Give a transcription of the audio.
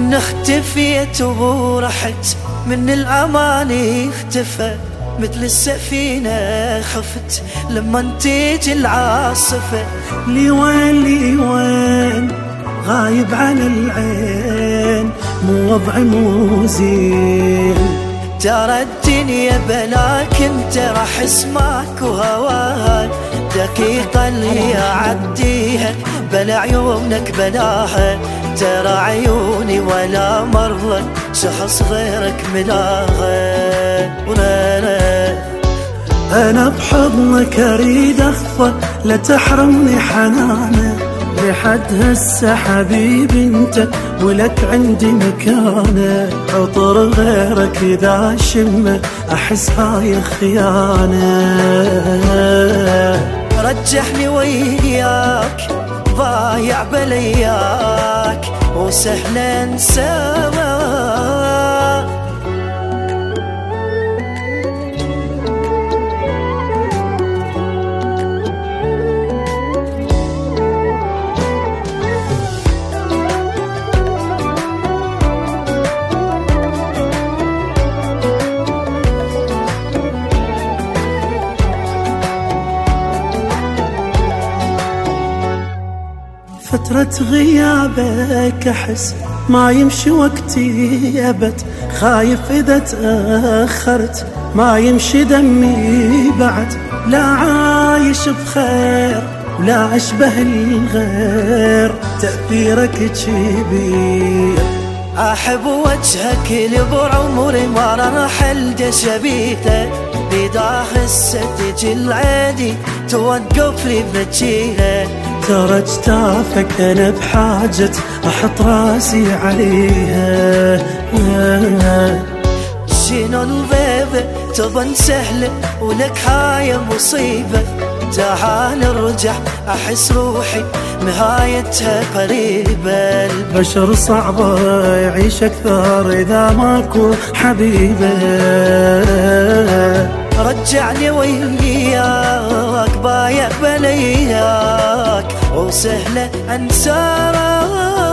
من اختفيت ورحت من الأماني اختفى، مثل السفينة خفت لما تيجي العاصفة. لي وين غايب عن العين، مو وضعي مو زين. ترى الدنيا بلاك انت راح اسمعك وهواك، دقيقة اللي اعديها بلا عيونك بلاها. ترى عيوني ولا مرة شخص غيرك ملاها. انا بحضنك اريد اخفى، لا تحرمني حنانه. لحد هسه حبيبي انت ولك عندي مكانه. عطر غيرك اذا شمه احس هاي خيانه. رجعني وياك ضايع بلياك وسهل انساك. فترة غيابك أحس ما يمشي وقتي أبد، خايف إذا تأخرت ما يمشي دمي بعد. لا عايش بخير ولا أشبه الغير، تأثيرك كبير. أحب وجهك اللي بعمري ما راح ألقى شبيهه، بداخل تجي العادي توقف لي بجيها. ترى اجتافك انا بحاجة احط راسي عليها. شنو الغيبة تظن سهلة ولك هاي مصيبة. تعال ارجع احس روحي نهايتها قريبة. البشر صعبة يعيش اكثر اذا ماكو حبيبة. رجعني وياك بايع بلياك وسهلة انساك.